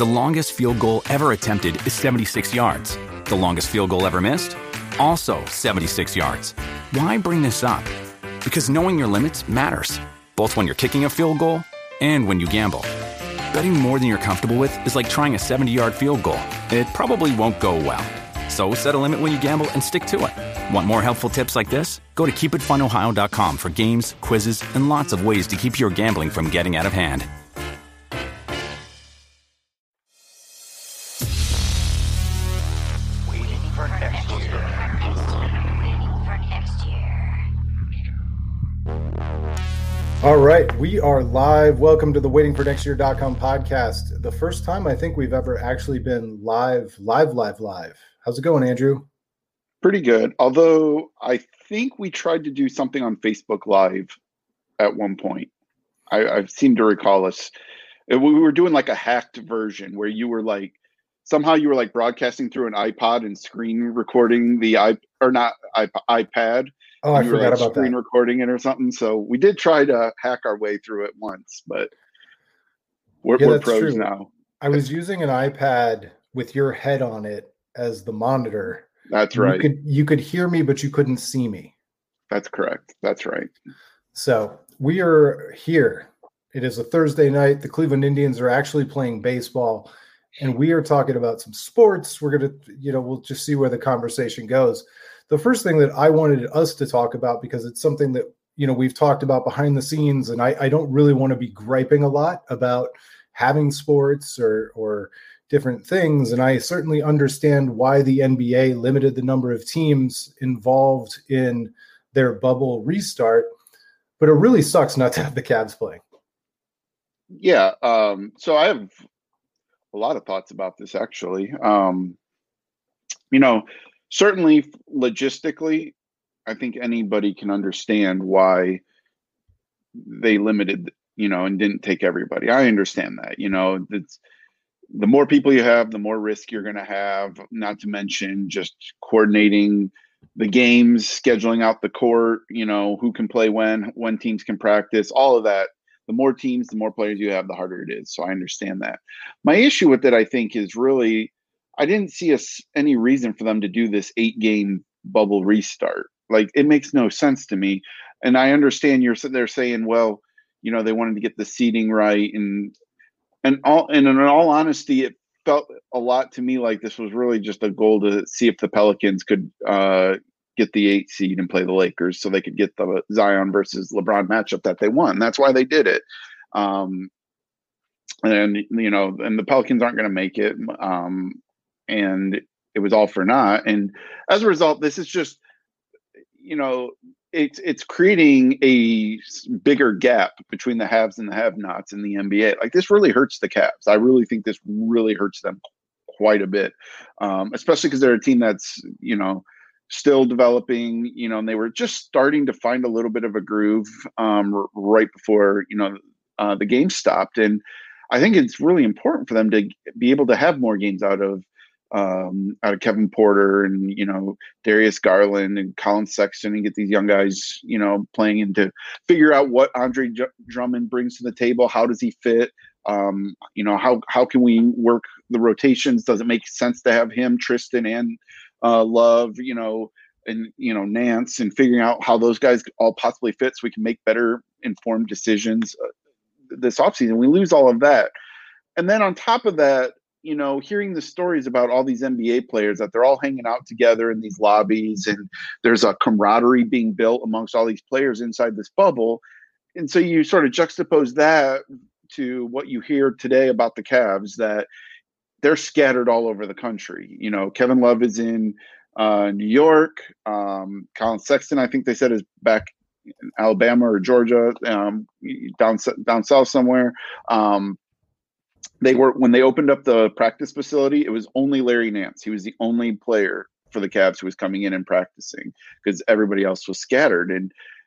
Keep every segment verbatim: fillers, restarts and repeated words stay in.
The longest field goal ever attempted is seventy-six yards. The longest field goal ever missed? Also seventy-six yards. Why bring this up? Because knowing your limits matters, both when you're kicking a field goal and when you gamble. Betting more than you're comfortable with is like trying a seventy-yard field goal. It probably won't go well. So set a limit when you gamble and stick to it. Want more helpful tips like this? Go to keep it fun ohio dot com for games, quizzes, and lots of ways to keep your gambling from getting out of hand. Waiting for next year. Waiting for next year. All right, we are live. Welcome to the waiting for next year dot com podcast. The first time I think we've ever actually been live, live, live, live. How's it going, Andrew? Pretty good. Although I think we tried to do something on Facebook Live at one point. I, I seem to recall us. We were doing like a hacked version where you were like, somehow you were like broadcasting through an iPod and screen recording the i or not iP- iPad. Oh, I you were forgot like about screen that. recording it or something. So we did try to hack our way through it once, but we're, Yeah, we're that's pros true. now. I was using an iPad with your head on it as the monitor. That's right. You could you could hear me, but you couldn't see me. That's correct. That's right. So we are here. It is a Thursday night. The Cleveland Indians are actually playing baseball, and we are talking about some sports. We're going to, you know, we'll just see where the conversation goes. The first thing that I wanted us to talk about, because it's something that, you know, we've talked about behind the scenes, and I, I don't really want to be griping a lot about having sports or or different things. And I certainly understand why the N B A limited the number of teams involved in their bubble restart, but it really sucks not to have the Cavs playing. Yeah. Um, so I have a lot of thoughts about this, actually. Um, you know, certainly logistically, I think anybody can understand why they limited, you know, and didn't take everybody. I understand that, you know, it's, the more people you have, the more risk you're going to have, not to mention just coordinating the games, scheduling out the court, you know, who can play when, when teams can practice, all of that. The more teams, the more players you have, the harder it is. So I understand that. My issue with it, I think, is really, I didn't see us any reason for them to do this eight game bubble restart. Like, it makes no sense to me. And I understand you're sitting there saying, well, you know, they wanted to get the seating right. And, and all, and in all honesty, it felt a lot to me like this was really just a goal to see if the Pelicans could uh, get the eight seed and play the Lakers so they could get the Zion versus LeBron matchup that they won. That's why they did it. Um, and, you know, and the Pelicans aren't going to make it. Um, and it was all for naught. And as a result, this is just, you know, it's it's creating a bigger gap between the haves and the have-nots in the N B A. Like, this really hurts the Cavs. I really think this really hurts them quite a bit, um, especially because they're a team that's, you know, still developing, you know, and they were just starting to find a little bit of a groove um, r- right before, you know, uh, the game stopped. And I think it's really important for them to be able to have more games out of um, out of Kevin Porter and, you know, Darius Garland and Colin Sexton, and get these young guys, you know, playing, and to figure out what Andre J- Drummond brings to the table. How does he fit? Um, you know, how, how can we work the rotations? Does it make sense to have him, Tristan, and uh, Love, you know, and, you know, Nance, and figuring out how those guys all possibly fit so we can make better informed decisions uh, this offseason. We lose all of that. And then on top of that, you know, hearing the stories about all these N B A players, that they're all hanging out together in these lobbies, and there's a camaraderie being built amongst all these players inside this bubble. And so you sort of juxtapose that to what you hear today about the Cavs, that they're scattered all over the country. You know, Kevin Love is in uh, New York. Um, Colin Sexton, I think they said, is back in Alabama or Georgia, um, down down south somewhere. Um, They were, when they opened up the practice facility, it was only Larry Nance. He was the only player for the Cavs who was coming in and practicing, because everybody else was scattered. And,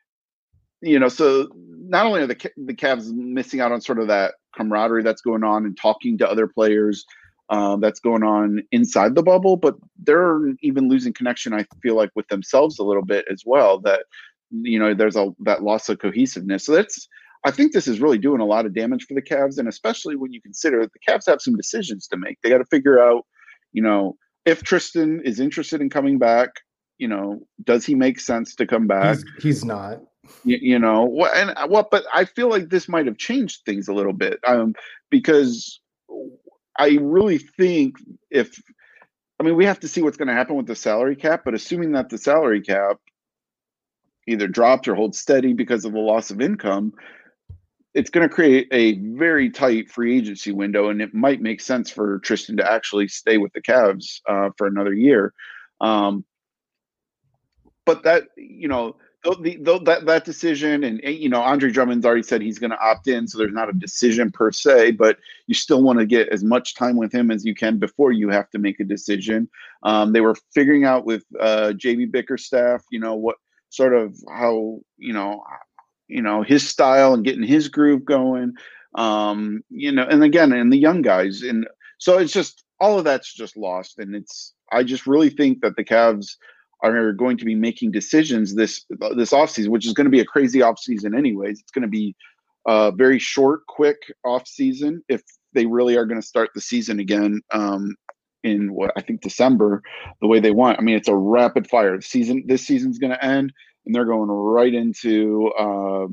you know, so not only are the the Cavs missing out on sort of that camaraderie that's going on and talking to other players uh, that's going on inside the bubble, but they're even losing connection, I feel like, with themselves a little bit as well. That, you know, there's a that loss of cohesiveness. So that's, I think this is really doing a lot of damage for the Cavs, and especially when you consider that the Cavs have some decisions to make. They got to figure out, you know, if Tristan is interested in coming back, you know, does he make sense to come back? He's, he's not. You, you know what? And what? But I feel like this might have changed things a little bit, um, because I really think if, I mean, we have to see what's going to happen with the salary cap. But assuming that the salary cap either drops or holds steady because of the loss of income, it's going to create a very tight free agency window, and it might make sense for Tristan to actually stay with the Cavs uh, for another year. Um, but that, you know, the, the, that that decision, and you know, Andre Drummond's already said he's going to opt in, so there's not a decision per se, but you still want to get as much time with him as you can before you have to make a decision. Um, they were figuring out with uh, J B Bickerstaff, you know, what sort of how you know, you know his style and getting his groove going. Um, you know, and again, and the young guys, and so it's just all of that's just lost, and it's I just really think that the Cavs are going to be making decisions this this offseason, which is going to be a crazy offseason anyways. It's going to be a very short, quick offseason if they really are going to start the season again um, in what I think December, the way they want. I mean, it's a rapid fire season. This season's going to end, and they're going right into uh,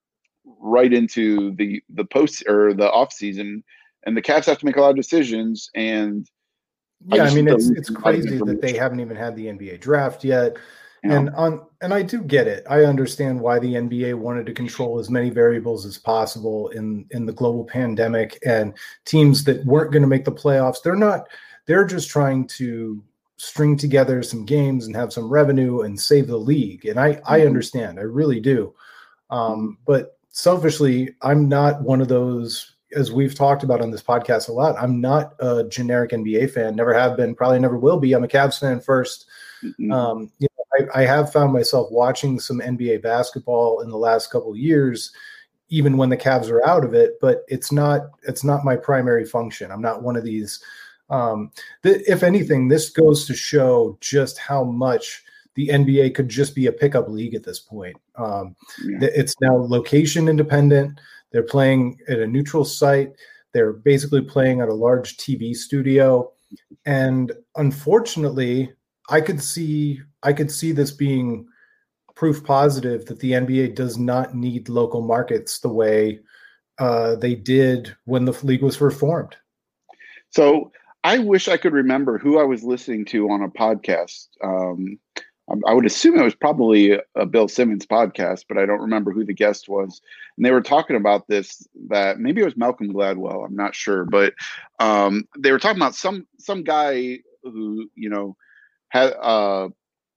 right into the the post or the offseason, and the Cavs have to make a lot of decisions. And yeah, I, I mean, it's it's crazy that they haven't even had the N B A draft yet. Yeah. And on and I do get it. I understand why the N B A wanted to control as many variables as possible in, in the global pandemic, and teams that weren't going to make the playoffs, they're not, they're just trying to string together some games and have some revenue and save the league. And I, mm-hmm. I understand, I really do. Um, but selfishly, I'm not one of those, as we've talked about on this podcast a lot, I'm not a generic N B A fan, never have been, probably never will be. I'm a Cavs fan first. Mm-hmm. Um, you know, I, I have found myself watching some N B A basketball in the last couple of years, even when the Cavs are out of it, but it's not, it's not my primary function. I'm not one of these. Um, th- if anything, this goes to show just how much the N B A could just be a pickup league at this point. Um, yeah. th- it's now location independent. They're playing at a neutral site. They're basically playing at a large T V studio. And unfortunately, I could see I could see this being proof positive that the N B A does not need local markets the way uh, they did when the league was first formed. So I wish I could remember who I was listening to on a podcast. Um, I would assume it was probably a Bill Simmons podcast, but I don't remember who the guest was. And they were talking about this, that maybe it was Malcolm Gladwell. I'm not sure, but um, they were talking about some, some guy who, you know, had, uh,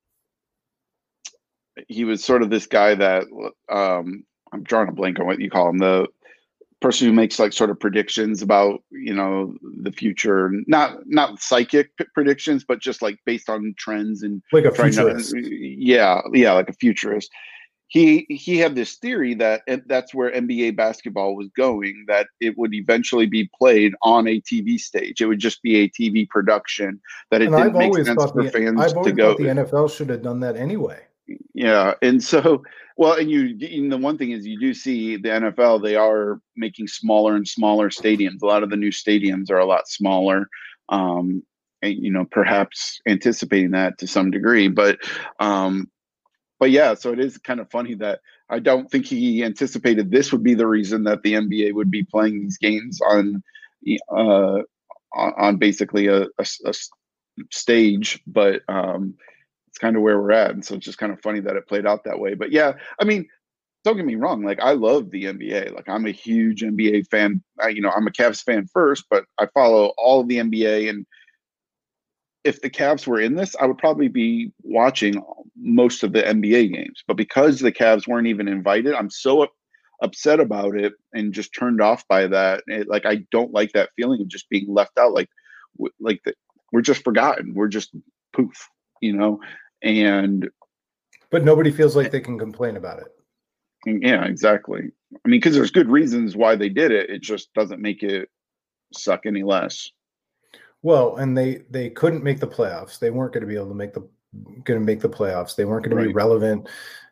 he was sort of this guy that um, I'm drawing a blank on what you call him, the person who makes like sort of predictions about, you know, the future, not not psychic p- predictions, but just like based on trends and like a futurist. To, yeah, yeah, like a futurist. He he had this theory that that's where N B A basketball was going, that it would eventually be played on a T V stage. It would just be a T V production. That it and didn't I've make sense for the, fans I've always to go. Thought the N F L should have done that anyway. Yeah, and so well, and you, and the one thing is, you do see the N F L, they are making smaller and smaller stadiums. A lot of the new stadiums are a lot smaller, um, and, you know, perhaps anticipating that to some degree. But, um, but yeah, so it is kind of funny that I don't think he anticipated this would be the reason that the N B A would be playing these games on, uh, on basically a, a, a stage, but. Um, kind of where we're at, and so it's just kind of funny that it played out that way. But yeah, I mean, don't get me wrong, like I love the N B A. Like I'm a huge N B A fan. I, you know, I'm a Cavs fan first, but I follow all of the N B A, and if the Cavs were in this, I would probably be watching most of the N B A games. But because the Cavs weren't even invited, I'm so up, upset about it and just turned off by that. It, like I don't like that feeling of just being left out. Like, w- like the, we're just forgotten. We're just poof, you know. And but nobody feels like they can complain about it. Yeah, exactly. I mean, because there's good reasons why they did it. It just doesn't make it suck any less. Well, and they they couldn't make the playoffs. They weren't going to be able to make the going to make the playoffs. They weren't going to be relevant.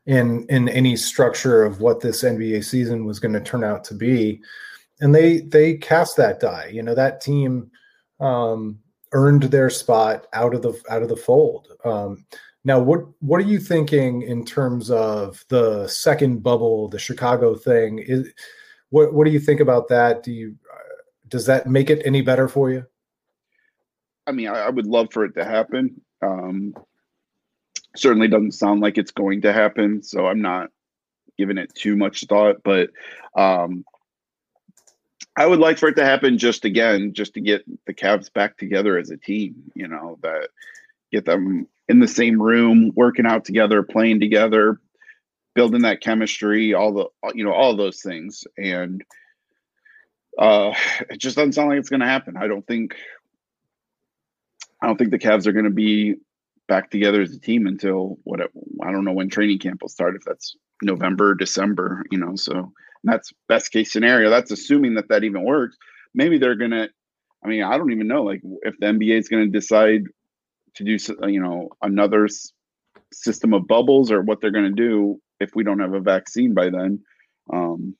in in any structure of what this N B A season was going to turn out to be. And they they cast that die. You know, that team um, earned their spot out of the out of the fold. Um, now, what what are you thinking in terms of the second bubble, the Chicago thing? Is what what do you think about that? Do you uh, does that make it any better for you? I mean, I, I would love for it to happen. Um, certainly doesn't sound like it's going to happen, so I'm not giving it too much thought. But um, I would like for it to happen just again, just to get the Cavs back together as a team, you know, that get them in the same room, working out together, playing together, building that chemistry, all the, you know, all those things. And uh, it just doesn't sound like it's going to happen. I don't think, I don't think the Cavs are going to be back together as a team until what, I don't know when training camp will start, if that's November, December, you know, so that's best case scenario. That's assuming that that even works. Maybe they're going to, I mean, I don't even know, like if the N B A is going to decide to do, you know, another s- system of bubbles or what they're going to do if we don't have a vaccine by then. Um,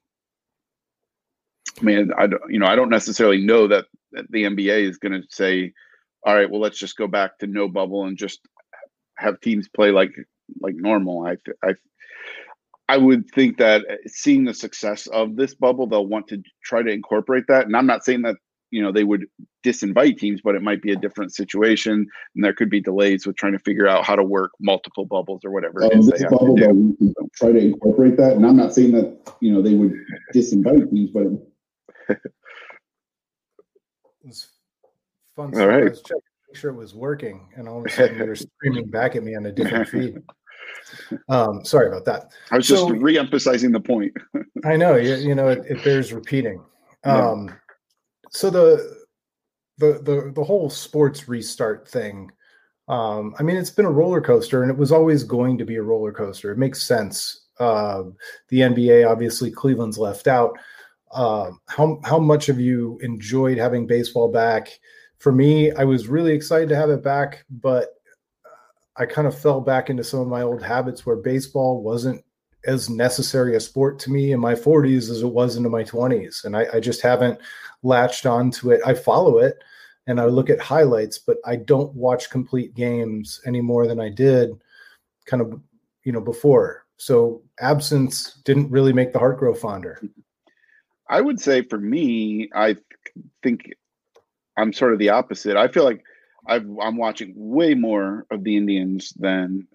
I mean, I don't, you know, I don't necessarily know that, that the N B A is going to say, all right, well, let's just go back to no bubble and just have teams play like, like normal. I, I, I would think that seeing the success of this bubble, they'll want to try to incorporate that. And I'm not saying that, you know, they would disinvite teams, but it might be a different situation. And there could be delays with trying to figure out how to work multiple bubbles or whatever it uh, is this they have bubble, to do. They'll try to incorporate that. And I'm not saying that, you know, they would disinvite teams, but It was fun. All right. I was checking to make sure it was working, and all of a sudden you were screaming back at me on a different feed. Um, sorry about that. I was So- just re-emphasizing the point. I know, you, you know, it, it bears repeating. Yeah. Um, so the, the, the, the whole sports restart thing, um, I mean, it's been a roller coaster, and it was always going to be a roller coaster. It makes sense. Uh, the N B A, obviously Cleveland's left out. Uh, how, how much have you enjoyed having baseball back? For me, I was really excited to have it back, but I kind of fell back into some of my old habits where baseball wasn't as necessary a sport to me in my forties as it was into my twenties. And I, I just haven't latched onto it. I follow it and I look at highlights, but I don't watch complete games any more than I did kind of, you know, before. So absence didn't really make the heart grow fonder. I would say for me, I think I'm sort of the opposite. I feel like I've, I'm watching way more of the Indians than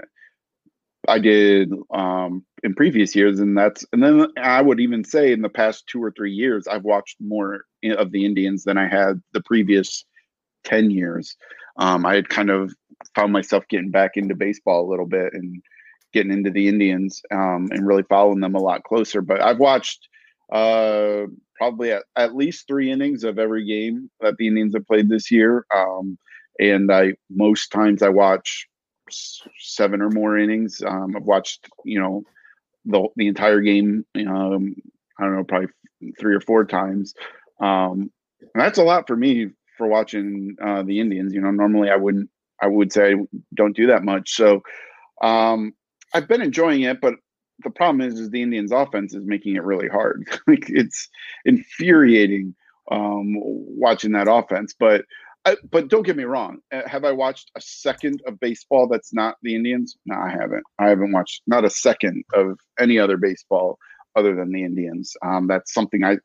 I did um, in previous years, and that's and then I would even say in the past two or three years, I've watched more of the Indians than I had the previous ten years. Um, I had kind of found myself getting back into baseball a little bit and getting into the Indians um, and really following them a lot closer. But I've watched uh, probably at, at least three innings of every game that the Indians have played this year. Um, And I most times I watch seven or more innings. Um, I've watched, you know, the the entire game. Um, I don't know, probably three or four times. Um, and that's a lot for me for watching uh, the Indians. You know, normally I wouldn't. I would say I don't do that much. So um, I've been enjoying it, but the problem is, is the Indians' offense is making it really hard. Like it's infuriating um, watching that offense, but. I, but don't get me wrong. Have I watched a second of baseball that's not the Indians? No, I haven't. I haven't watched not a second of any other baseball other than the Indians. Um, that's something I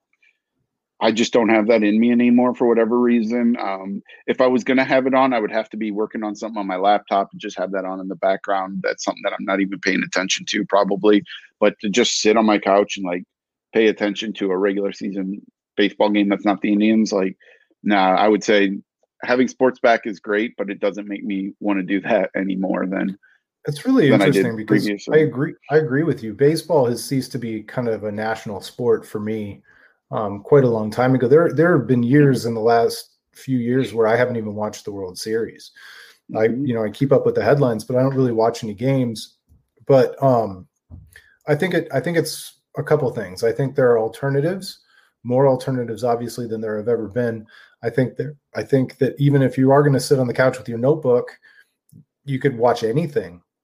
I just don't have that in me anymore for whatever reason. Um, if I was going to have it on, I would have to be working on something on my laptop and just have that on in the background. That's something that I'm not even paying attention to probably. But to just sit on my couch and like pay attention to a regular season baseball game that's not the Indians, like, nah, I would say having sports back is great, but it doesn't make me want to do that any more than it's really than I interesting did because previously. I agree. I agree with you. Baseball has ceased to be kind of a national sport for me um, quite a long time ago. There, there have been years in the last few years where I haven't even watched the World Series. Mm-hmm. I, you know, I keep up with the headlines, but I don't really watch any games. But um, I think it. I think it's a couple things. I think there are alternatives, more alternatives, obviously, than there have ever been. I think that I think that even if you are going to sit on the couch with your notebook, you could watch anything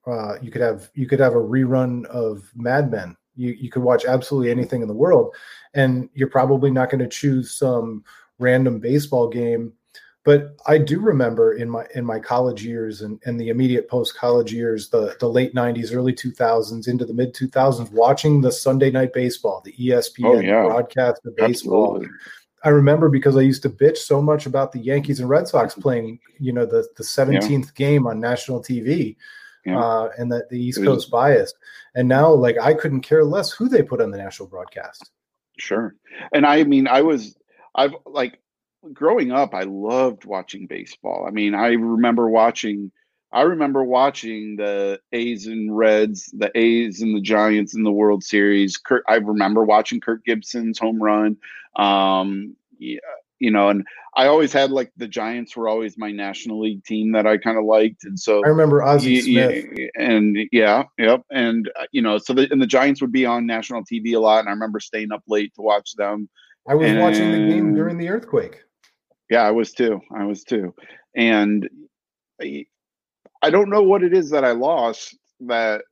Uh, you could have you could have a rerun of Mad Men. You you could watch absolutely anything in the world, and you're probably not going to choose some random baseball game. But I do remember in my in my college years and, and the immediate post college years, the the late nineties, early two thousands into the mid two thousands, watching the Sunday Night Baseball, the E S P N Oh, yeah. broadcast of baseball. Absolutely. I remember because I used to bitch so much about the Yankees and Red Sox playing, you know, the the seventeenth yeah. game on national T V, yeah. uh, and that the East was, Coast bias. And now, like, I couldn't care less who they put on the national broadcast. Sure. And I mean, I was, I've like growing up, I loved watching baseball. I mean, I remember watching, I remember watching the A's and Reds, the A's and the Giants in the World Series. Kurt, I remember watching Kirk Gibson's home run. Um, yeah, you know, and I always had like the Giants were always my National League team that I kind of liked, and so I remember Ozzie y- Smith, y- and yeah, yep, and uh, you know, so the and the Giants would be on national T V a lot, and I remember staying up late to watch them. I was and, watching the game during the earthquake. Yeah, I was too. I was too, and I, I don't know what it is that I lost that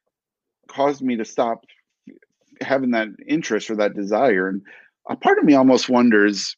caused me to stop having that interest or that desire. And a part of me almost wonders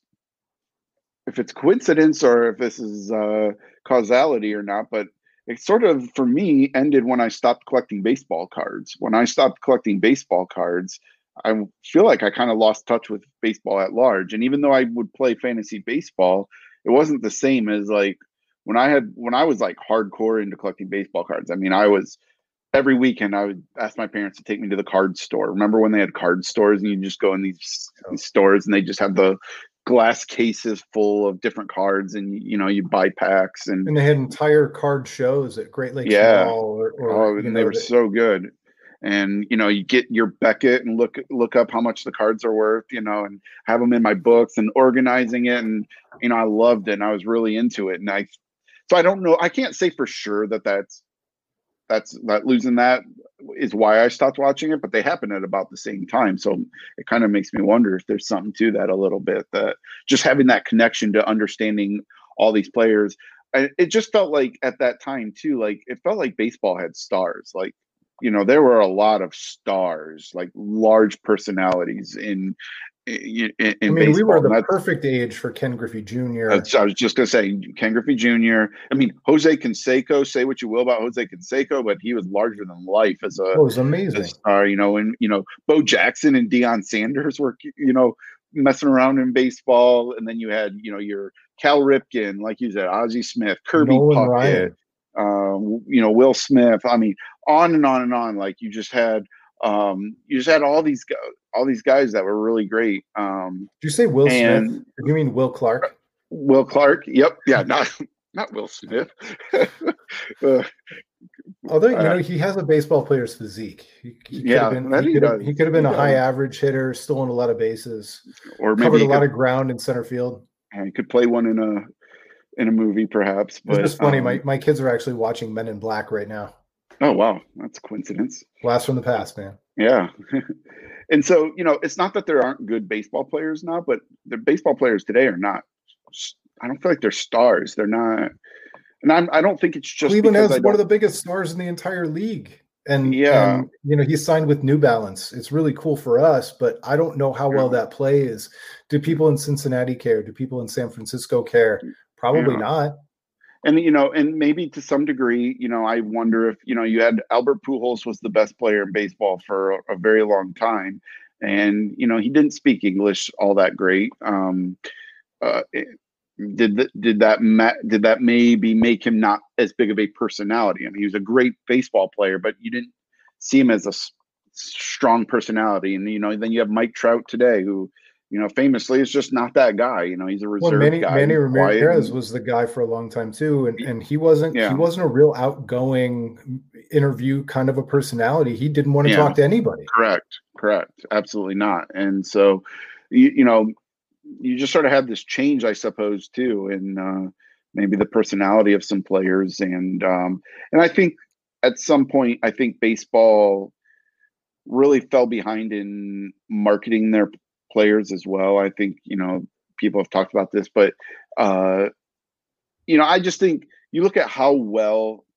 if it's coincidence or if this is uh, causality or not. But it sort of, for me, ended when I stopped collecting baseball cards. When I stopped collecting baseball cards, I feel like I kind of lost touch with baseball at large. And even though I would play fantasy baseball, it wasn't the same as like when I had when I was like hardcore into collecting baseball cards. I mean, I was every weekend I would ask my parents to take me to the card store. Remember when they had card stores and you just go in these, these stores and they just have the glass cases full of different cards and you know you buy packs and and they had entire card shows at Great Lakes yeah. Mall. Or, or, oh, and know, they were that, so good. And you know, you get your Beckett and look look up how much the cards are worth, you know, and have them in my books and organizing it. And you know, I loved it and I was really into it. And I, so I don't know, I can't say for sure that that's that's that losing that is why I stopped watching it, but they happen at about the same time. So it kind of makes me wonder if there's something to that a little bit, that just having that connection to understanding all these players. I, it just felt like at that time too, like it felt like baseball had stars. Like, you know, there were a lot of stars, like large personalities in in, in I mean, baseball. we were the perfect age for Ken Griffey Junior I was just going to say Ken Griffey Junior I mean, Jose Canseco, say what you will about Jose Canseco, but he was larger than life as a, oh, it was amazing. star, you know, and, you know, Bo Jackson and Deion Sanders were, you know, messing around in baseball. And then you had, you know, your Cal Ripken, like you said, Ozzie Smith, Kirby Nolan Puckett, Ryan. Um, you know, Will Smith. I mean, on and on and on. Like you just had, um, you just had all these, all these guys that were really great. Um, Did you say Will and, Smith? Or do you mean Will Clark? Will Clark. Yep. Yeah. Not, not Will Smith. uh, Although, you know, he has a baseball player's physique. He, he yeah, could have been, he he could have, does. he could have been He a high does. average hitter, stolen a lot of bases, or maybe covered he a lot could, of ground in center field. he could play one in a, in a movie perhaps. But it's just funny. um, my, my kids are actually watching Men in Black right now. Oh, wow. That's a coincidence. Blast from the past, man. Yeah. And so, you know, it's not that there aren't good baseball players now, but the baseball players today are not, I don't feel like they're stars. They're not, and I'm, I don't think it's just Cleveland because has I one of don't- the biggest stars in the entire league. And, Yeah. and, you know, he's signed with New Balance. It's really cool for us, but I don't know how well that plays. Do people in Cincinnati care? Do people in San Francisco care? Probably Yeah. not. And, you know, and maybe to some degree, you know, I wonder if, you know, you had Albert Pujols was the best player in baseball for a, a very long time. And, you know, he didn't speak English all that great. Um, uh, did th- did that ma- did that maybe make him not as big of a personality? I mean, he was a great baseball player, but you didn't see him as a s- strong personality. And, you know, then you have Mike Trout today, who, you know, famously is just not that guy. You know, he's a reserved Well, Manny, guy. Manny quiet Ramirez and- was the guy for a long time too, and and he wasn't Yeah. he wasn't a real outgoing interview kind of a personality. He didn't want to Yeah. talk to anybody. Correct. Correct. Absolutely not. And so, you, you know, you just sort of have this change, I suppose, too, in uh, maybe the personality of some players. And um, and I think at some point, I think baseball really fell behind in marketing their players as well. I think, you know, people have talked about this, but, uh, you know, I just think you look at how well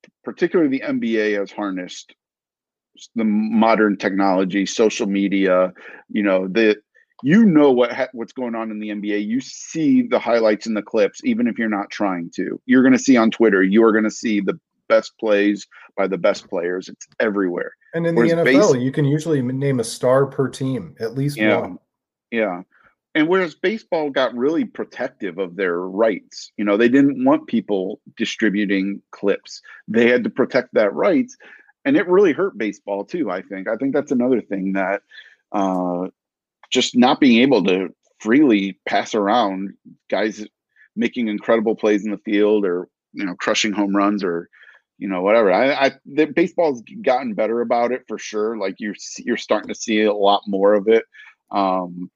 particularly the N B A has harnessed the modern technology, social media, you know, the, you know what ha- what's going on in the N B A. You see the highlights and the clips, even if you're not trying to. You're going to see on Twitter. You are going to see the best plays by the best players. It's everywhere. And in Whereas the N F L, base, you can usually name a star per team, at least yeah, one. yeah. And whereas baseball got really protective of their rights, you know, they didn't want people distributing clips. They had to protect that rights. And it really hurt baseball too, I think. I think that's another thing that uh, just not being able to freely pass around guys making incredible plays in the field, or, you know, crushing home runs, or, you know, whatever. I, I the baseball's gotten better about it for sure. Like you're, you're starting to see a lot more of it. Um,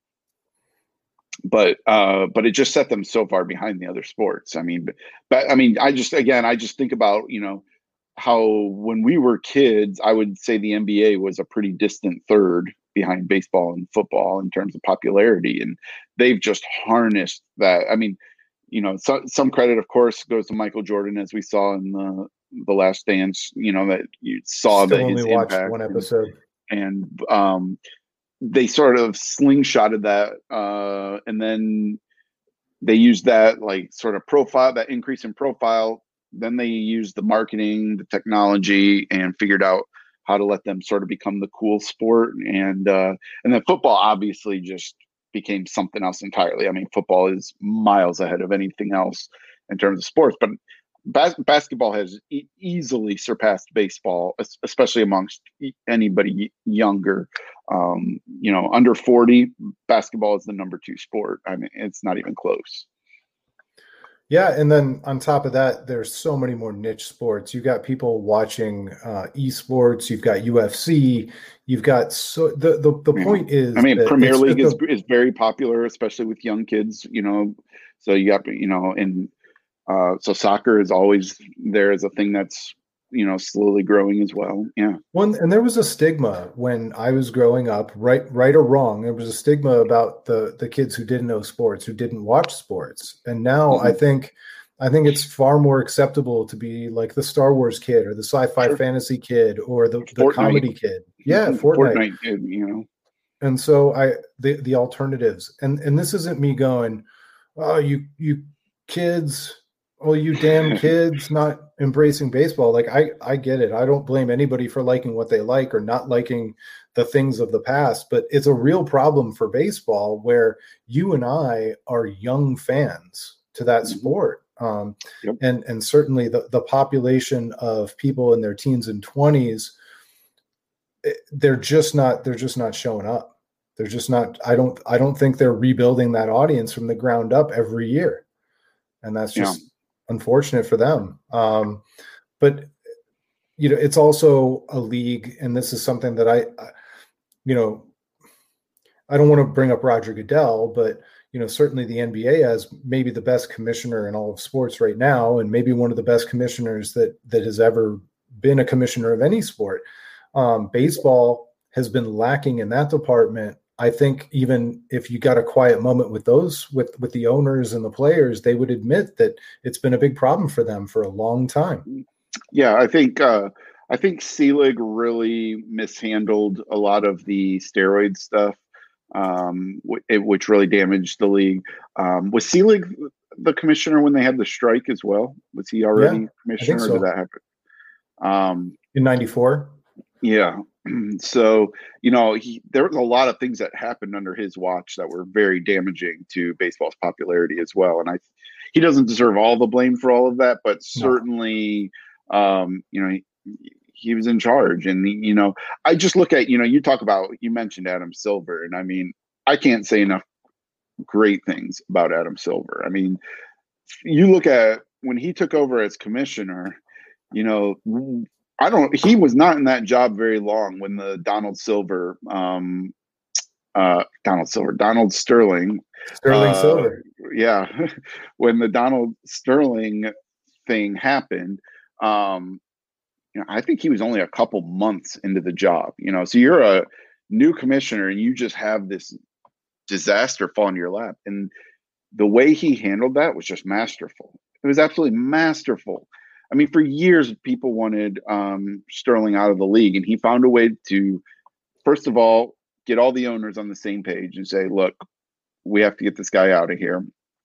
but uh but it just set them so far behind the other sports. I mean, but I mean, I just, again, I just think about, you know, how when we were kids, I would say the N B A was a pretty distant third behind baseball and football in terms of popularity, and they've just harnessed that. I mean, you know, so, some credit, of course, goes to Michael Jordan, as we saw in the the Last Dance. You know, that you saw Still that only his watched impact, one and, episode. and um they sort of slingshotted that, uh, and then they used that, like, sort of profile, that increase in profile. Then they used the marketing, the technology, and figured out how to let them sort of become the cool sport. And uh, and then football obviously just became something else entirely. I mean, football is miles ahead of anything else in terms of sports, but bas- basketball has e- easily surpassed baseball, es- especially amongst e- anybody younger. Um, you know, under forty, basketball is the number two sport. I mean, it's not even close. Yeah, and then on top of that, there's so many more niche sports. You've got people watching uh, esports. You've got U F C. You've got so the the, the Yeah. point is, I mean, that Premier it's League is just a- is very popular, especially with young kids. You know, so you got, you know, and uh, so soccer is always there as a thing that's, you know, slowly growing as well. Yeah. one, and there was a stigma when I was growing up, right, right or wrong. There was a stigma about the the kids who didn't know sports, who didn't watch sports, and now Mhm. I think. I think it's far more acceptable to be like the Star Wars kid or the sci-fi Sure. fantasy kid or the, the Fortnite. comedy kid. Yeah, Fortnite. Fortnite, you know. And so I the the alternatives, and and this isn't me going, oh, you you kids, oh, you damn kids not embracing baseball. Like I I get it. I don't blame anybody for liking what they like or not liking the things of the past, but it's a real problem for baseball where you and I are young fans to that Mhm. sport. Um, Yep. and and certainly the, the population of people in their teens and twenties, eh, they're just not they're just not showing up. They're just not. I don't I don't think they're rebuilding that audience from the ground up every year, and that's Yeah. just unfortunate for them. Um, but you know, it's also a league, and this is something that I, I you know, I don't want to bring up Roger Goodell, but you know, certainly the N B A has maybe the best commissioner in all of sports right now, and maybe one of the best commissioners that that has ever been a commissioner of any sport. Um, baseball has been lacking in that department. I think even if you got a quiet moment with those, with with the owners and the players, they would admit that it's been a big problem for them for a long time. Yeah, I think uh, I think Selig really mishandled a lot of the steroid stuff, um, w- it, which really damaged the league. Um, was Selig the commissioner when they had the strike as well? Was he already Yeah, commissioner, I think or did so. that happen? Um, In ninety-four. yeah. So, you know, he, there was a lot of things that happened under his watch that were very damaging to baseball's popularity as well. And I, he doesn't deserve all the blame for all of that, but No. certainly, um, you know, he, he was in charge. And, you know, I just look at, you know, you talk about, you mentioned Adam Silver, and I mean, I can't say enough great things about Adam Silver. I mean, you look at when he took over as commissioner, you know, I don't, he was not in that job very long when the Donald Silver, um, uh, Donald Silver, Donald Sterling, Sterling uh, Silver. yeah, when the Donald Sterling thing happened, um, you know, I think he was only a couple months into the job, you know, so you're a new commissioner and you just have this disaster fall in your lap. And the way he handled that was just masterful. It was absolutely masterful. I mean, for years, people wanted um, Sterling out of the league, and he found a way to, first of all, get all the owners on the same page and say, look, we have to get this guy out of here.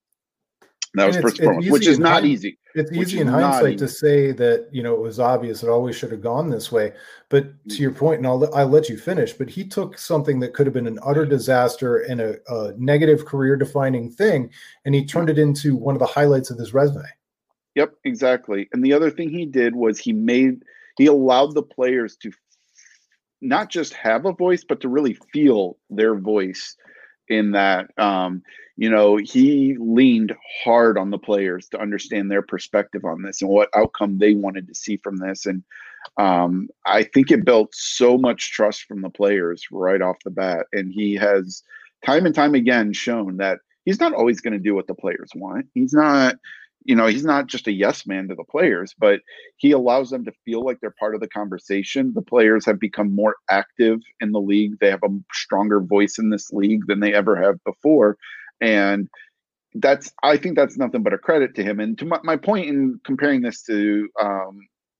That was first and foremost, which is not easy. It's easy in hindsight to say that, you know, it was obvious it always should have gone this way. But to your point, and I'll, I'll let you finish, but he took something that could have been an utter disaster and a, a negative career-defining thing, and he turned it into one of the highlights of his resume. Yep, exactly. And the other thing he did was he made he allowed the players to not just have a voice, but to really feel their voice in that. Um, you know, he leaned hard on the players to understand their perspective on this and what outcome they wanted to see from this. And um, I think it built so much trust from the players right off the bat. And he has time and time again shown that he's not always going to do what the players want. He's not, you know, he's not just a yes man to the players, but he allows them to feel like they're part of the conversation. The players have become more active in the league. They have a stronger voice in this league than they ever have before. And that's, I think that's nothing but a credit to him. And to my, my point in comparing this to, um,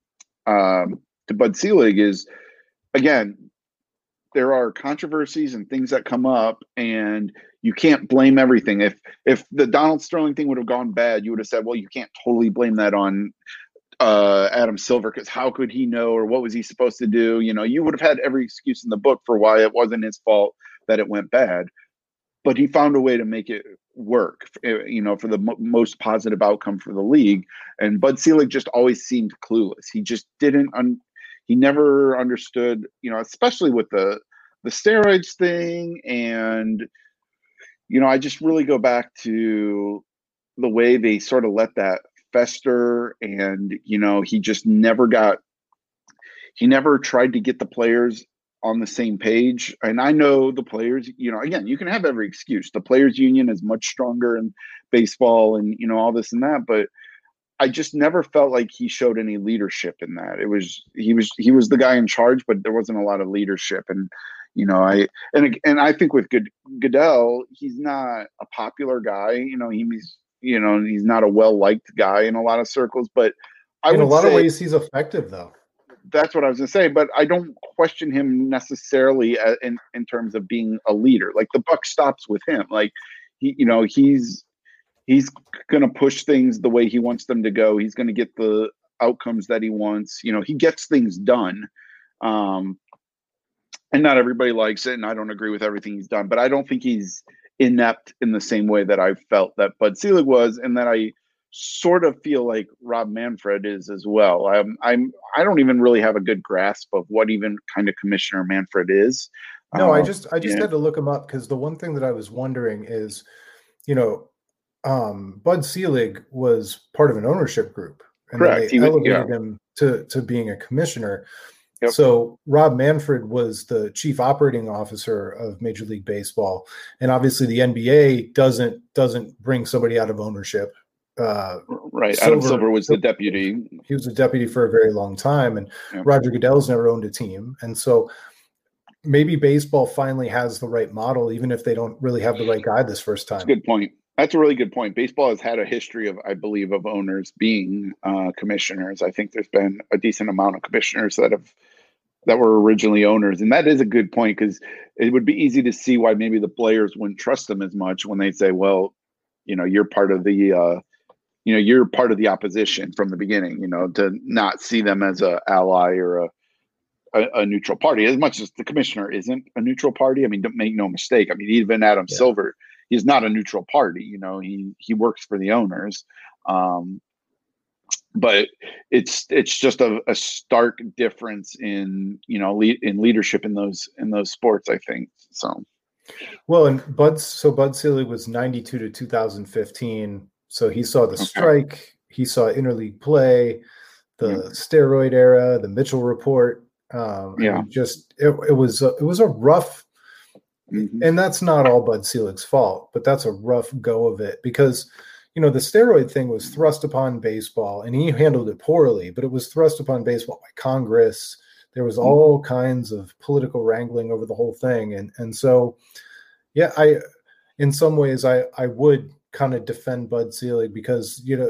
um, to Bud Selig is, again, there are controversies and things that come up, and you can't blame everything. If if the Donald Sterling thing would have gone bad, you would have said, well, you can't totally blame that on uh, Adam Silver, because how could he know, or what was he supposed to do? You know, you would have had every excuse in the book for why it wasn't his fault that it went bad. But he found a way to make it work, you know, for the mo- most positive outcome for the league. And Bud Selig just always seemed clueless. He just didn't, un- he never understood, you know, especially with the, the steroids thing. And, you know, I just really go back to the way they sort of let that fester. And, you know, he just never got, he never tried to get the players on the same page. And I know the players, you know, again, you can have every excuse. The players union is much stronger in baseball and, you know, all this and that, but I just never felt like he showed any leadership in that. It was, he was, he was the guy in charge, but there wasn't a lot of leadership. And, you know, I, and, and I think with Good, Goodell, he's not a popular guy, you know, he's, you know, he's not a well-liked guy in a lot of circles, but I in would a lot say, of ways he's effective though. That's what I was going to say, but I don't question him necessarily in, in terms of being a leader. Like the buck stops with him. Like he, you know, he's, he's going to push things the way he wants them to go. He's going to get the outcomes that he wants. You know, he gets things done. Um, and not everybody likes it. And I don't agree with everything he's done, but I don't think he's inept in the same way that I felt that Bud Selig was. And that I sort of feel like Rob Manfred is as well. I'm, I'm, I don't even really have a good grasp of what even kind of commissioner Manfred is. No, uh, I just, I just yeah. had to look him up, because the one thing that I was wondering is, you know, um, Bud Selig was part of an ownership group, and Correct. then He they was- elevated yeah. him to, to being a commissioner. Yep. So Rob Manfred was the chief operating officer of Major League Baseball. And obviously the N B A doesn't, doesn't bring somebody out of ownership. Uh, Right. Silver, Adam Silver was the deputy. He was a deputy for a very long time, and Yeah. Roger Goodell's never owned a team. And so maybe baseball finally has the right model, even if they don't really have the right guy this first time. That's a good point. That's a really good point. Baseball has had a history of, I believe, of owners being uh, commissioners. I think there's been a decent amount of commissioners that have that were originally owners, and that is a good point, because it would be easy to see why maybe the players wouldn't trust them as much when they say, "Well, you know, you're part of the, uh, you know, you're part of the opposition from the beginning." You know, to not see them as a ally or a a, a neutral party, as much as the commissioner isn't a neutral party. I mean, don't make no mistake. I mean, even Adam Yeah. Silver, he's not a neutral party. You know, he he works for the owners, um, but it's it's just a, a stark difference in you know le- in leadership in those in those sports, I think. So, Well, and Bud, so Bud Selig was ninety-two to two thousand fifteen. So he saw the Okay. strike, he saw interleague play, the Yeah. steroid era, the Mitchell report. Um, Yeah. and just it, it was a, it was a rough, mhm. and that's not all Bud Selig's fault, but that's a rough go of it, because you know the steroid thing was thrust upon baseball, and he handled it poorly, but it was thrust upon baseball by Congress. There was all kinds of political wrangling over the whole thing, and and so yeah, I in some ways I I would kind of defend Bud Selig, because you know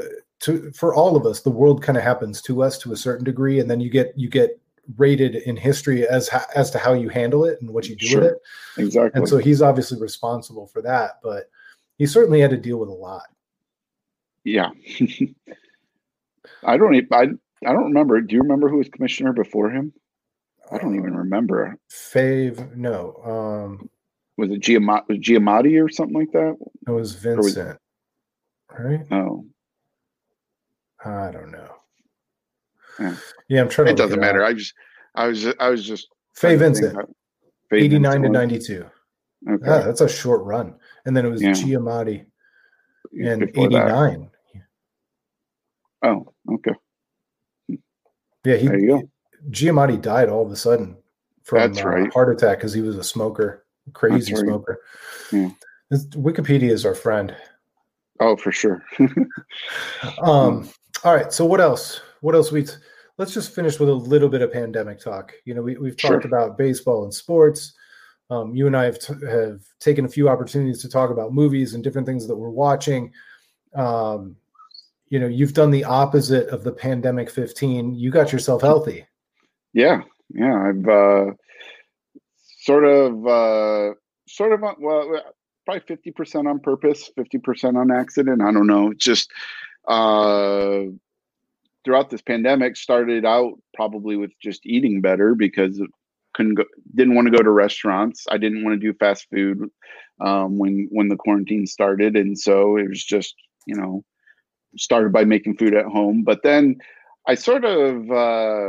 to for all of us, the world kind of happens to us to a certain degree, and then you get you get rated in history as ha- as to how you handle it and what you do Sure. with it. Exactly. And so he's obviously responsible for that, but he certainly had to deal with a lot. Yeah. I don't e- I I don't remember. Do you remember who was commissioner before him? I don't even remember. Fave, no, um, Was it Giamatti, was Giamatti or something like that? it was was- Vincent, right? Oh, I don't know. Yeah. Yeah, I'm trying to. it look doesn't matter. up. I just I was I was just Faye trying to think Vincent, how- Faye eighty-nine to Vincent was- ninety-two. Okay. Ah, that's a short run. And then it was Yeah. Giamatti in Before that. eighty-nine. Oh, okay. Yeah, he There you go. Giamatti died all of a sudden from That's uh, right. heart attack because he was a smoker, crazy That's right. smoker. Yeah. This- Wikipedia is our friend. Oh, for sure. Um, all right. So what else? What else we? T- Let's just finish with a little bit of pandemic talk. You know, we we've talked Sure. about baseball and sports. Um, you and I have t- have taken a few opportunities to talk about movies and different things that we're watching. Um, you know, you've done the opposite of the pandemic fifteen. You got yourself healthy. Yeah, yeah. I've uh, sort of, uh, sort of, on, well, probably fifty percent on purpose, fifty percent on accident. I don't know. Just uh, throughout this pandemic, started out probably with just eating better because couldn't go, didn't want to go to restaurants. I didn't want to do fast food um, when when the quarantine started, and so it was just, you know, started by making food at home. But then I sort of. Uh,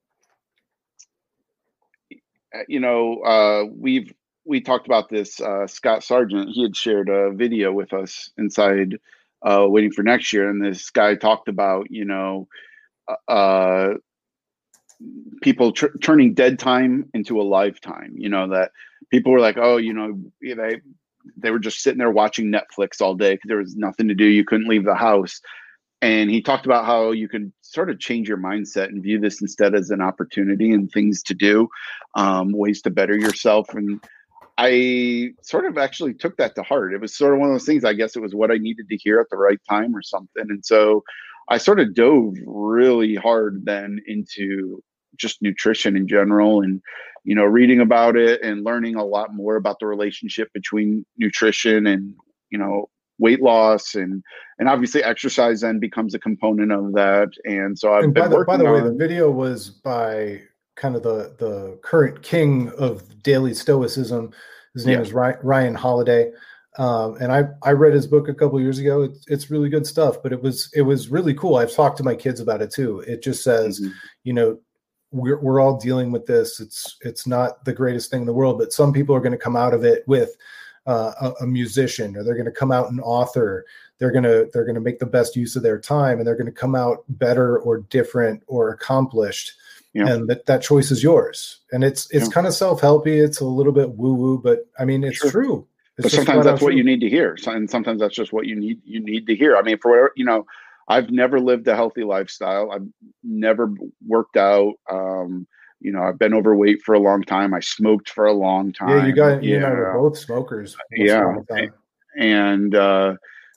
you know, uh, we've we talked about this. Uh, Scott Sargent, he had shared a video with us inside uh, Waiting for Next Year, and this guy talked about, you know, uh, people tr- turning dead time into a lifetime. You know, that people were like, oh, you know, they they were just sitting there watching Netflix all day because there was nothing to do. You couldn't leave the house. And he talked about how you can sort of change your mindset and view this instead as an opportunity and things to do, um, ways to better yourself. And I sort of actually took that to heart. It was sort of one of those things, I guess it was what I needed to hear at the right time or something. And so I sort of dove really hard then into just nutrition in general and, you know, reading about it and learning a lot more about the relationship between nutrition and, you know, weight loss and and obviously exercise then becomes a component of that. And so I've And been by the, working by the way, on, the video was by kind of the the current king of daily stoicism. His name Yeah. is Ryan, Ryan Holiday, um, and I I read his book a couple of years ago. It's it's really good stuff, but it was it was really cool. I've talked to my kids about it too. It just says, Mhm. you know, we're we're all dealing with this. It's it's not the greatest thing in the world, but some people are going to come out of it with uh, a, a musician, or they're going to come out an author. They're gonna they're gonna make the best use of their time, and they're going to come out better or different or accomplished. Yeah. And that, that choice is yours. And it's it's Yeah. kind of self-helpy. It's a little bit woo-woo, but I mean, it's Sure. true. It's but just sometimes flat out that's what true. you need to hear. So- And sometimes that's just what you need, you need to hear. I mean, for whatever, you know, I've never lived a healthy lifestyle. I've never worked out. Um, you know, I've been overweight for a long time. I smoked for a long time. Yeah, you got you and I were Yeah. both smokers. once Yeah. upon a time. And, uh,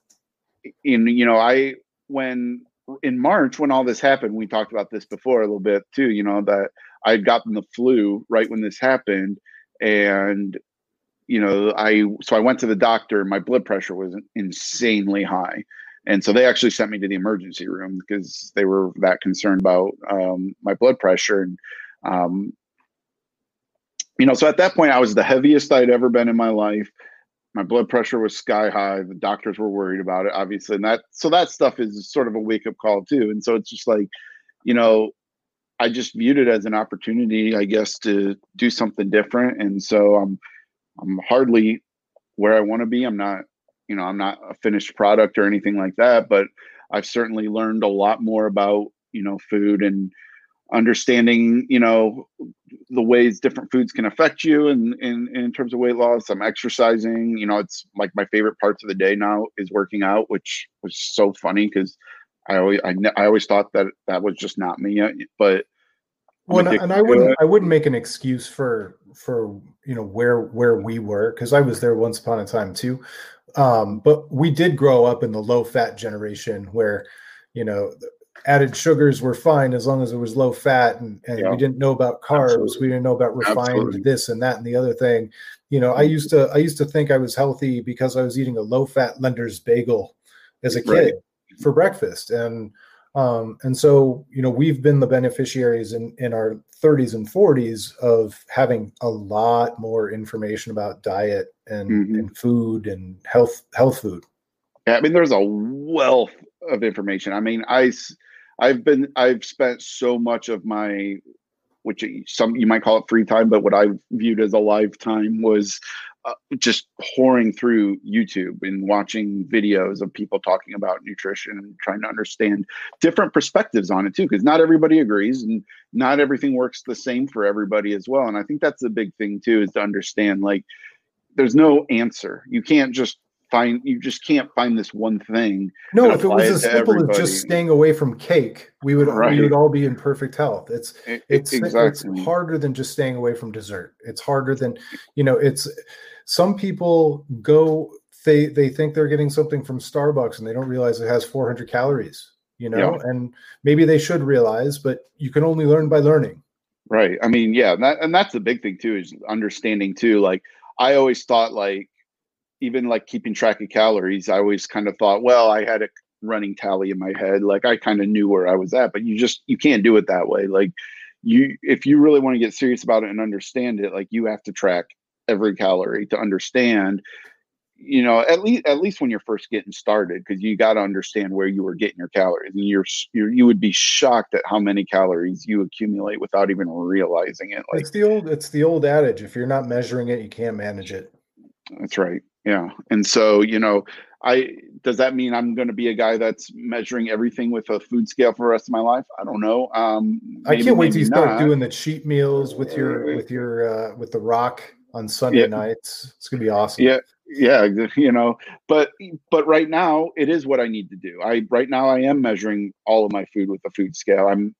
in, you know, I, when in March, when all this happened, we talked about this before a little bit too, you know, that I'd gotten the flu right when this happened. And, you know, I, so I went to the doctor and my blood pressure was insanely high. And so they actually sent me to the emergency room because they were that concerned about um, my blood pressure. And, um, you know, so at that point I was the heaviest I'd ever been in my life. My blood pressure was sky high. The doctors were worried about it, obviously. And that, so that stuff is sort of a wake up call too. And so it's just like, you know, I just viewed it as an opportunity, I guess, to do something different. And so I'm, I'm hardly where I want to be. I'm not, you know, I'm not a finished product or anything like that, but I've certainly learned a lot more about, you know, food and understanding, you know, the ways different foods can affect you and in, in, in terms of weight loss. I'm exercising, you know, it's like my favorite parts of the day now is working out, which was so funny because I always, I, I always thought that that was just not me, but I'm Well, and, addicted and I to wouldn't it. I wouldn't make an excuse for for you know where where we were, because I was there once upon a time too. Um, but we did grow up in the low fat generation where, you know, added sugars were fine as long as it was low fat, and, and Yeah. we didn't know about carbs. Absolutely. We didn't know about refined Absolutely. this and that and the other thing. You know, I used to I used to think I was healthy because I was eating a low fat Lender's bagel as a kid Right. for breakfast, and um, and so you know we've been the beneficiaries in in our thirties and forties of having a lot more information about diet and, Mhm. and food and health health food. Yeah, I mean, there's a wealth of information. I mean, I, s- I've been, I've spent so much of my, which some you might call it free time, but what I viewed as a lifetime was uh, just pouring through YouTube and watching videos of people talking about nutrition and trying to understand different perspectives on it too, because not everybody agrees and not everything works the same for everybody as well. And I think that's the big thing too, is to understand like there's no answer. You can't just find, you just can't find this one thing. No, and if it apply was as to simple as everybody. just staying away from cake, we would we Right. would all be in perfect health. It's E- e- it's exactly. it's harder than just staying away from dessert. It's harder than, you know, it's some people go they they think they're getting something from Starbucks and they don't realize it has four hundred calories, you know, Yeah. and maybe they should realize, but you can only learn by learning. Right. I mean, yeah, that, and that's the big thing too, is understanding too. Like I always thought like, even like keeping track of calories, I always kind of thought, well, I had a running tally in my head. Like I kind of knew where I was at, but you just, you can't do it that way. Like you, if you really want to get serious about it and understand it, like you have to track every calorie to understand, you know, at least, at least when you're first getting started, because you got to understand where you were getting your calories, and you're, you're, you would be shocked at how many calories you accumulate without even realizing it. Like It's the old it's the old adage, if you're not measuring it, you can't manage it. that's right. Yeah. And so, you know, I, does that mean I'm going to be a guy that's measuring everything with a food scale for the rest of my life? I don't know. Um, I maybe, can't wait till maybe you start not. doing the cheat meals with your with your uh, with the Rock on Sunday Yeah. nights. It's gonna be awesome. Yeah. Yeah. You know, but, but right now it is what I need to do. I, right now I am measuring all of my food with a food scale. I'm,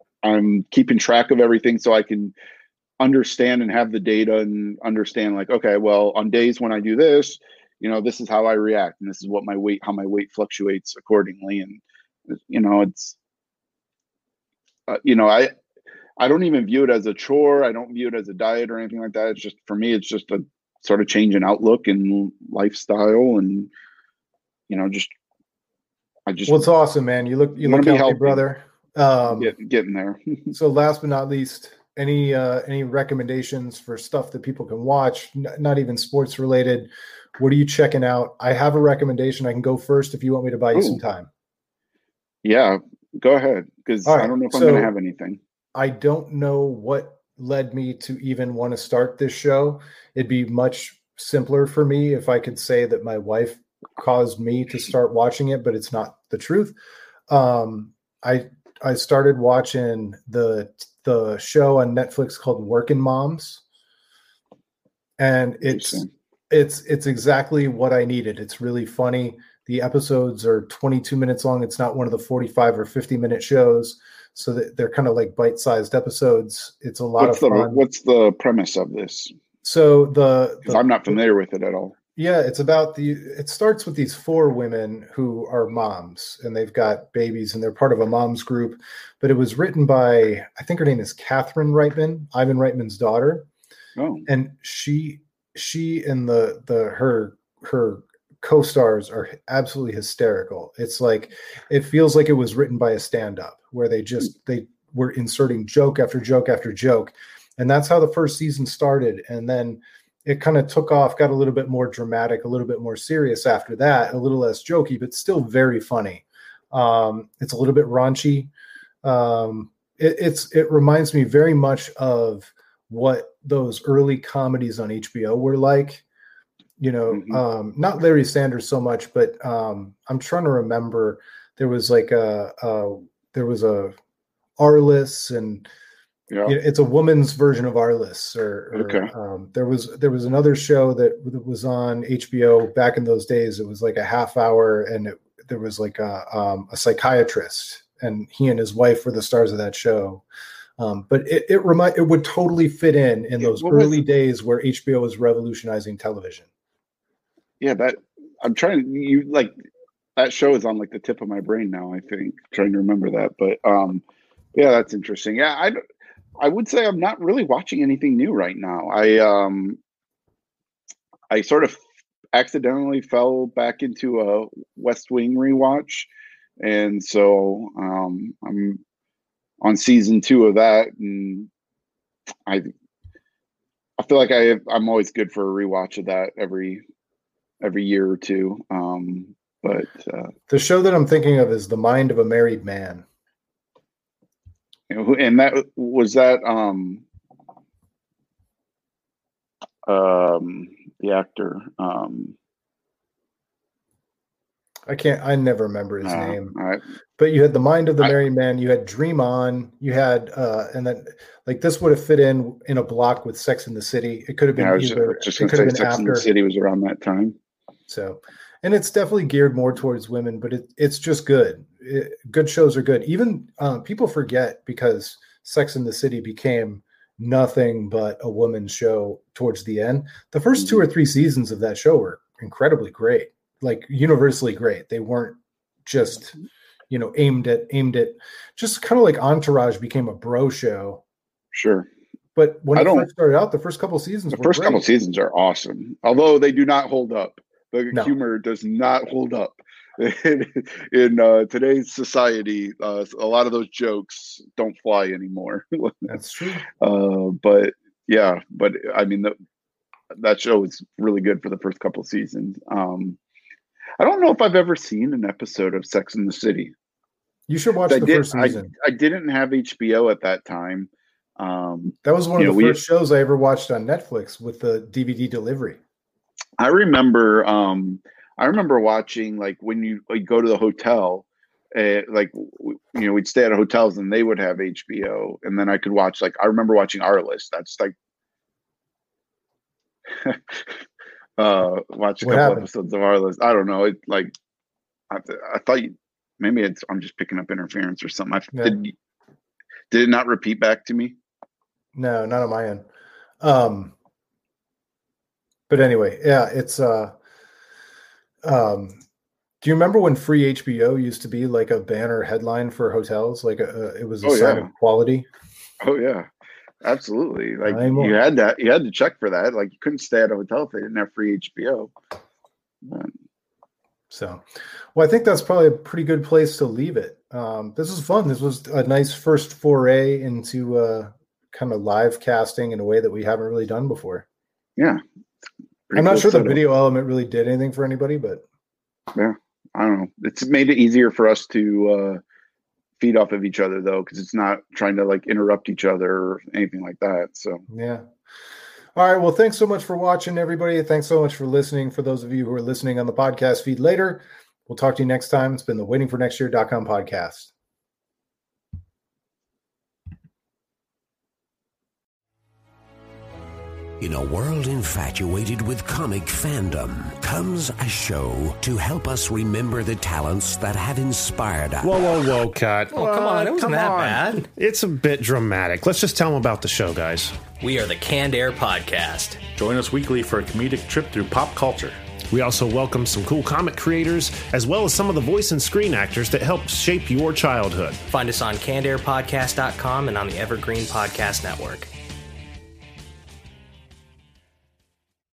I'm keeping track of everything so I can understand and have the data and understand like, okay, well, on days when I do this, you know, this is how I react, and this is what my weight, how my weight fluctuates accordingly. And, you know, it's, uh, you know, I, I don't even view it as a chore. I don't view it as a diet or anything like that. It's just, for me, it's just a sort of change in outlook and lifestyle. And, you know, just, I just Well, it's awesome, man. You look you wanna look be healthy, healthy. brother. Um, get, getting there. so last but not least, any uh, any recommendations for stuff that people can watch, N- not even sports related? What are you checking out? I have a recommendation. I can go first if you want me to buy you Ooh. some time. Yeah, go ahead. Cause All right, I don't know if I'm so- going to have anything. I don't know what led me to even want to start this show. It'd be much simpler for me if I could say that my wife caused me to start watching it, but it's not the truth. Um, I I started watching the the show on Netflix called Working Moms, and it's Interesting. it's it's exactly what I needed. It's really funny. The episodes are twenty-two minutes long. It's not one of the forty-five or fifty minute shows, so that they're kind of like bite-sized episodes. It's a lot What's of the fun. what's the premise of this? So the, Because the I'm not familiar with it at all. yeah, it's about the it starts with these four women who are moms, and they've got babies, and they're part of a moms group. But it was written by, I think her name is Catherine Reitman, Ivan Reitman's daughter, Oh, and she she and the the her her co-stars are absolutely hysterical. It's like it feels like it was written by a stand-up where they just they were inserting joke after joke after joke, and that's how the first season started. And then it kind of took off, got a little bit more dramatic, a little bit more serious after that, a little less jokey, but still very funny. Um, it's a little bit raunchy. Um, it, it's it reminds me very much of what those early comedies on H B O were like. You know, Mhm. um, not Larry Sanders so much, but um, I'm trying to remember. There was like a, a there was a Arliss, and yeah. you know, it's a woman's version of Arliss. Or, or Okay. um, there was there was another show that was on H B O back in those days. It was like a half hour, and it, there was like a um, a psychiatrist, and he and his wife were the stars of that show. Um, but it it remind it would totally fit in in Yeah, those what was- early days where H B O was revolutionizing television. Yeah, that I'm trying to you like that show is on like the tip of my brain now. I think trying to remember that, but um, yeah, that's interesting. Yeah, I I would say I'm not really watching anything new right now. I um, I sort of accidentally fell back into a West Wing rewatch, and so um, I'm on season two of that, and I I feel like I I'm always good for a rewatch of that every every year or two. Um, but uh, the show that I'm thinking of is The Mind of a Married Man. You know, and that was that um, um, the actor. Um, I can't. I never remember his uh, name. I, But you had The Mind of the I- Married Man. You had Dream On. You had, uh, and then like this would have fit in in a block with Sex in the City. It could have been yeah, I was either. just, just It going could to have say been Sex and the after. City was around that time. So, and it's definitely geared more towards women, but it, it's just good. It, good shows are good. Even uh, people forget because Sex in the City became nothing but a woman's show towards the end. The first two or three seasons of that show were incredibly great, like universally great. They weren't just, you know, aimed at aimed at just kind of like Entourage became a bro show. Sure. But when I it don't- first started out, the first couple seasons The were first great. couple seasons are awesome, although they do not hold up. The No. humor does not hold up in, in uh, today's society. Uh, a lot of those jokes don't fly anymore. That's true. uh, but yeah, but I mean, the, that show is really good for the first couple seasons. Um, I don't know if I've ever seen an episode of Sex in the City. You should watch I the did- first season. I, I didn't have H B O at that time. Um, That was one You of know, the we- first shows I ever watched on Netflix with the D V D delivery. I remember, um, I remember watching like when you like go to the hotel, uh, like w- you know we'd stay at hotels and they would have H B O, and then I could watch like I remember watching Our List. That's like uh, watch a What couple happened? episodes of Our List. I don't know. It like I, I thought you maybe it's I'm just picking up interference or something. I Yeah. did. Did it not repeat back to me? No, not on my end. Um, but anyway, yeah, it's uh, um, do you remember when free H B O used to be like a banner headline for hotels? Like a, it was a Oh, sign yeah. of quality. Oh yeah, absolutely. Like I know. you had that, you had to check for that. Like you couldn't stay at a hotel if they didn't have free H B O. But, So, well, I think that's probably a pretty good place to leave it. Um, this was fun. This was a nice first foray into uh, kind of live casting in a way that we haven't really done before. yeah, pretty I'm not cool sure the setup. video element really did anything for anybody, but Yeah, I don't know. It's made it easier for us to uh, feed off of each other though, because it's not trying to like interrupt each other or anything like that. So yeah. All right. Well, thanks so much for watching, everybody. Thanks so much for listening. For those of you who are listening on the podcast feed later, we'll talk to you next time. It's been the waiting for next year dot com podcast. In a world infatuated with comic fandom comes a show to help us remember the talents that have inspired us. Whoa, whoa, whoa, cut. Oh, come on, it wasn't that bad. It's a bit dramatic. Let's just tell them about the show, guys. We are the Canned Air Podcast. Join us weekly for a comedic trip through pop culture. We also welcome some cool comic creators, as well as some of the voice and screen actors that helped shape your childhood. Find us on canned air podcast dot com and on the Evergreen Podcast Network.